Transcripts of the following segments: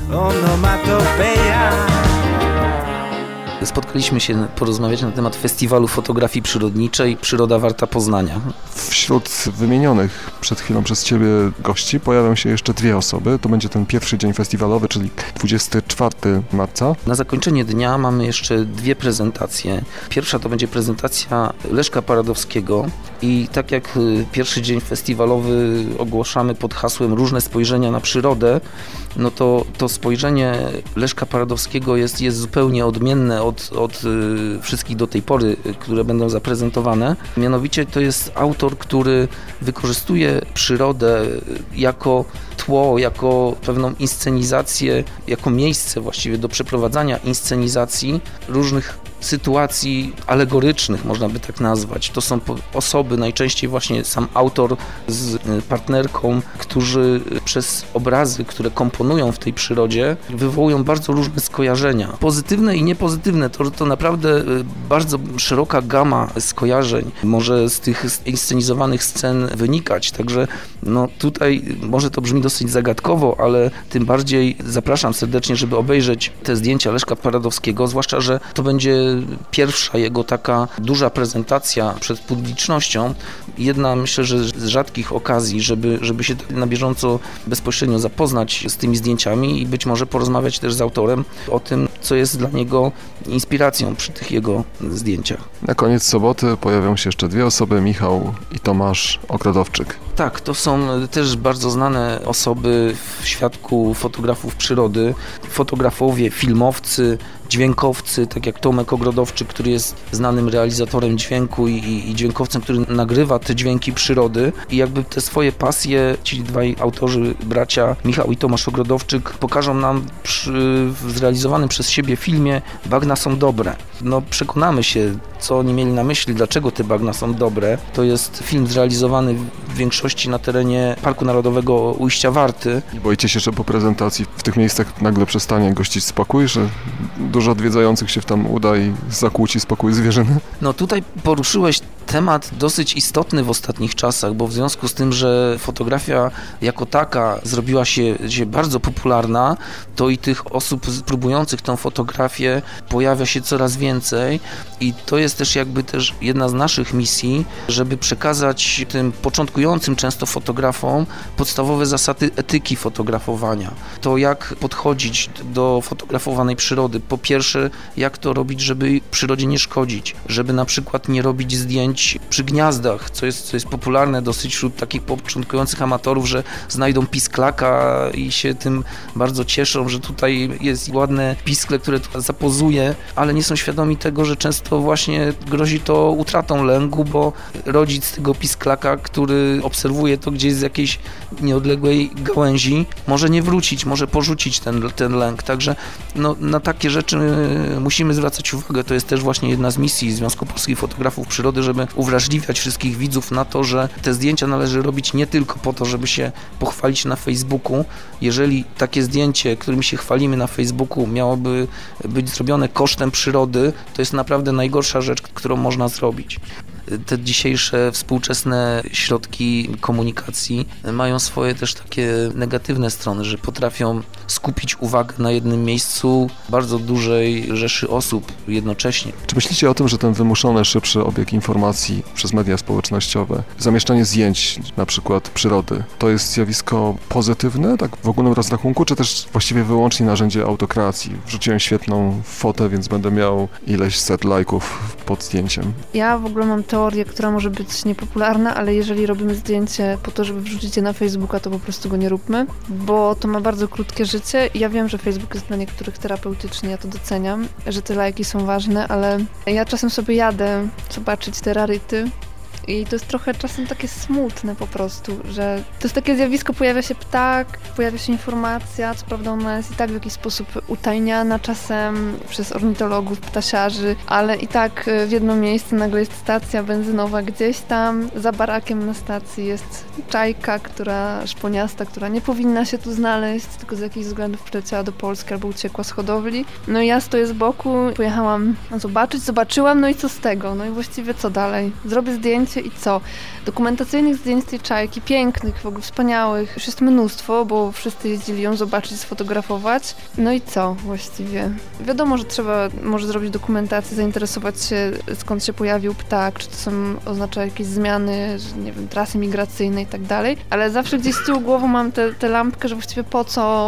onomatopeja. Spotkaliśmy się porozmawiać na temat festiwalu fotografii przyrodniczej Przyroda warta poznania. Wśród wymienionych przed chwilą przez Ciebie gości pojawią się jeszcze dwie osoby. To będzie ten pierwszy dzień festiwalowy, czyli 24 marca. Na zakończenie dnia mamy jeszcze dwie prezentacje. Pierwsza to będzie prezentacja Leszka Paradowskiego i tak jak pierwszy dzień festiwalowy ogłaszamy pod hasłem różne spojrzenia na przyrodę, no to spojrzenie Leszka Paradowskiego jest zupełnie odmienne od wszystkich do tej pory, które będą zaprezentowane. Mianowicie to jest autor, który wykorzystuje przyrodę jako tło, jako pewną inscenizację, jako miejsce właściwie do przeprowadzania inscenizacji różnych sytuacji alegorycznych, można by tak nazwać. To są osoby, najczęściej właśnie sam autor z partnerką, którzy przez obrazy, które komponują w tej przyrodzie, wywołują bardzo różne skojarzenia. Pozytywne i niepozytywne. To naprawdę bardzo szeroka gama skojarzeń może z tych inscenizowanych scen wynikać. Także tutaj może to brzmi dosyć zagadkowo, ale tym bardziej zapraszam serdecznie, żeby obejrzeć te zdjęcia Leszka Paradowskiego, zwłaszcza, że to będzie pierwsza jego taka duża prezentacja przed publicznością. Jedna, myślę, że z rzadkich okazji, żeby się na bieżąco bezpośrednio zapoznać z tymi zdjęciami i być może porozmawiać też z autorem o tym, co jest dla niego inspiracją przy tych jego zdjęciach. Na koniec soboty pojawią się jeszcze dwie osoby, Michał i Tomasz Ogrodowczyk. Tak, to są też bardzo znane osoby w świadku fotografów przyrody, fotografowie, filmowcy, dźwiękowcy, tak jak Tomek Ogrodowczyk, który jest znanym realizatorem dźwięku i dźwiękowcem, który nagrywa te dźwięki przyrody i jakby te swoje pasje, ci dwaj autorzy, bracia Michał i Tomasz Ogrodowczyk, pokażą nam w zrealizowanym przez siebie filmie Bagna są dobre. Przekonamy się, co oni mieli na myśli, dlaczego te bagna są dobre. To jest film zrealizowany w większości na terenie Parku Narodowego Ujścia Warty. Nie boicie się, że po prezentacji w tych miejscach nagle przestanie gościć spokój, że dużo odwiedzających się tam uda i zakłóci spokój zwierzyny? Tutaj poruszyłeś temat dosyć istotny w ostatnich czasach, bo w związku z tym, że fotografia jako taka zrobiła się bardzo popularna, to i tych osób próbujących tą fotografię pojawia się coraz więcej i to jest też jedna z naszych misji, żeby przekazać tym początkującym często fotografom podstawowe zasady etyki fotografowania. To jak podchodzić do fotografowanej przyrody. Po pierwsze, jak to robić, żeby przyrodzie nie szkodzić, żeby na przykład nie robić zdjęć przy gniazdach, co jest popularne dosyć wśród takich początkujących amatorów, że znajdą pisklaka i się tym bardzo cieszą, że tutaj jest ładne piskle, które zapozuje, ale nie są świadomi tego, że często właśnie grozi to utratą lęku, bo rodzic tego pisklaka, który obserwuje to gdzieś z jakiejś nieodległej gałęzi, może nie wrócić, może porzucić ten lęk. Także na takie rzeczy musimy zwracać uwagę. To jest też właśnie jedna z misji Związku Polskich Fotografów Przyrody, żeby uwrażliwiać wszystkich widzów na to, że te zdjęcia należy robić nie tylko po to, żeby się pochwalić na Facebooku. Jeżeli takie zdjęcie, którym się chwalimy na Facebooku, miałoby być zrobione kosztem przyrody, to jest naprawdę najgorsza rzecz, którą można zrobić. Te dzisiejsze współczesne środki komunikacji mają swoje też takie negatywne strony, że potrafią skupić uwagę na jednym miejscu bardzo dużej rzeszy osób jednocześnie. Czy myślicie o tym, że ten wymuszony, szybszy obieg informacji przez media społecznościowe, zamieszczanie zdjęć, na przykład przyrody, to jest zjawisko pozytywne, tak w ogólnym rozrachunku, czy też właściwie wyłącznie narzędzie autokreacji? Wrzuciłem świetną fotę, więc będę miał ileś set lajków pod zdjęciem. Ja w ogóle mam teorię, która może być niepopularna, ale jeżeli robimy zdjęcie po to, żeby wrzucić je na Facebooka, to po prostu go nie róbmy, bo to ma bardzo krótkie życie i ja wiem, że Facebook jest dla niektórych terapeutyczny, ja to doceniam, że te lajki są ważne, ale ja czasem sobie jadę zobaczyć te raryty i to jest trochę czasem takie smutne po prostu, że to jest takie zjawisko, pojawia się ptak, pojawia się informacja, co prawda ona jest i tak w jakiś sposób utajniana czasem przez ornitologów, ptasiarzy, ale i tak w jedno miejsce nagle jest stacja benzynowa gdzieś tam, za barakiem na stacji jest czajka, szponiasta, która nie powinna się tu znaleźć, tylko z jakichś względów przyleciała do Polski albo uciekła z hodowli. No i ja stoję z boku, pojechałam zobaczyć, zobaczyłam, no i co z tego? No i właściwie co dalej? Zrobię zdjęcie zdjęcie i co? Dokumentacyjnych zdjęć tej czajki, pięknych, w ogóle wspaniałych, już jest mnóstwo, bo wszyscy jeździli ją zobaczyć, sfotografować. No i co właściwie? Wiadomo, że trzeba może zrobić dokumentację, zainteresować się, skąd się pojawił ptak, czy to oznacza jakieś zmiany, że, nie wiem, trasy migracyjne i tak dalej, ale zawsze gdzieś z tyłu głowy mam tę lampkę, że właściwie po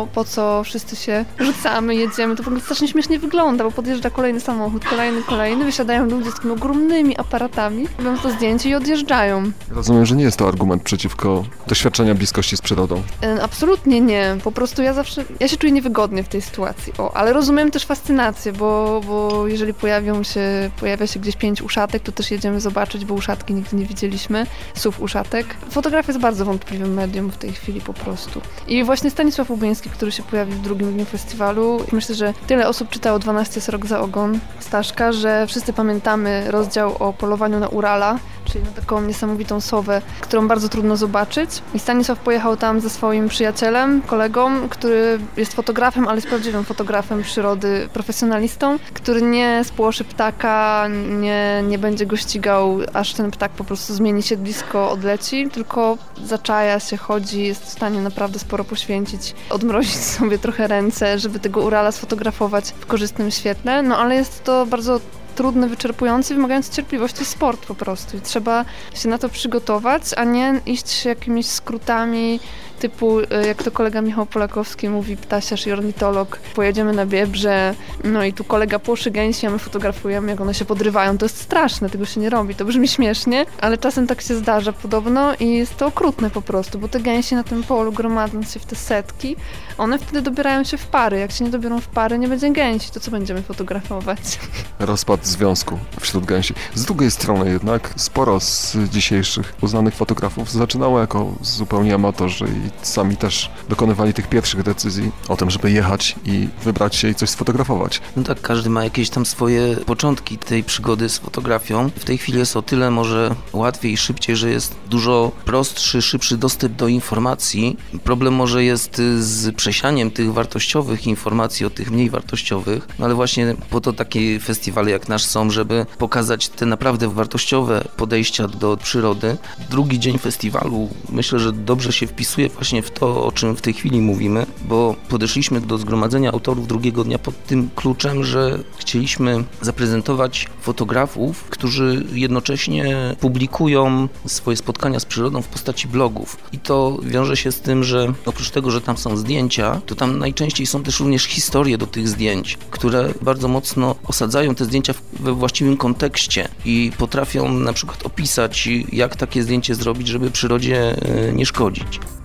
co wszyscy się rzucamy, jedziemy. To w ogóle strasznie śmiesznie wygląda, bo podjeżdża kolejny samochód, kolejny, wysiadają ludzie z takimi ogromnymi aparatami, robią to zdjęcie i odjeżdżają. Rozumiem, że nie jest to argument przeciwko doświadczenia bliskości z przyrodą. Absolutnie nie. Po prostu ja się czuję niewygodnie w tej sytuacji. Ale rozumiem też fascynację, bo jeżeli pojawia się gdzieś 5 uszatek, to też jedziemy zobaczyć, bo uszatki nigdy nie widzieliśmy. SUV uszatek. Fotografia jest bardzo wątpliwym medium w tej chwili po prostu. I właśnie Stanisław Łubiński, który się pojawił w drugim dniu festiwalu, myślę, że tyle osób czytało 12 srok za ogon Staszka, że wszyscy pamiętamy rozdział o polowaniu na Urala, czyli na taką niesamowitą sowę, którą bardzo trudno zobaczyć. I Stanisław pojechał tam ze swoim przyjacielem, kolegą, który jest fotografem, ale jest prawdziwym fotografem przyrody, profesjonalistą, który nie spłoszy ptaka, nie będzie go ścigał, aż ten ptak po prostu zmieni siedlisko, odleci, tylko zaczaja się, chodzi, jest w stanie naprawdę sporo poświęcić, odmrozić sobie trochę ręce, żeby tego Urala sfotografować w korzystnym świetle, no ale jest to bardzo trudny, wyczerpujący, wymagający cierpliwości sport po prostu i trzeba się na to przygotować, a nie iść jakimiś skrótami typu, jak to kolega Michał Polakowski mówi, ptasiarz i ornitolog, pojedziemy na Biebrze, no i tu kolega płoszy gęsi, a my fotografujemy, jak one się podrywają. To jest straszne, tego się nie robi, to brzmi śmiesznie, ale czasem tak się zdarza podobno i jest to okrutne po prostu, bo te gęsi na tym polu, gromadząc się w te setki, one wtedy dobierają się w pary. Jak się nie dobiorą w pary, nie będzie gęsi, to co będziemy fotografować? Rozpad związku wśród gęsi. Z drugiej strony jednak sporo z dzisiejszych uznanych fotografów zaczynało jako zupełnie amatorzy i sami też dokonywali tych pierwszych decyzji o tym, żeby jechać i wybrać się i coś sfotografować. No tak, każdy ma jakieś tam swoje początki tej przygody z fotografią. W tej chwili jest o tyle może łatwiej i szybciej, że jest dużo prostszy, szybszy dostęp do informacji. Problem może jest z przesianiem tych wartościowych informacji od tych mniej wartościowych, no ale właśnie po to takie festiwale jak nasz są, żeby pokazać te naprawdę wartościowe podejścia do przyrody. Drugi dzień festiwalu myślę, że dobrze się wpisuje właśnie w to, o czym w tej chwili mówimy, bo podeszliśmy do zgromadzenia autorów drugiego dnia pod tym kluczem, że chcieliśmy zaprezentować fotografów, którzy jednocześnie publikują swoje spotkania z przyrodą w postaci blogów. I to wiąże się z tym, że oprócz tego, że tam są zdjęcia, to tam najczęściej są też również historie do tych zdjęć, które bardzo mocno osadzają te zdjęcia we właściwym kontekście i potrafią na przykład opisać, jak takie zdjęcie zrobić, żeby przyrodzie nie szkodzić.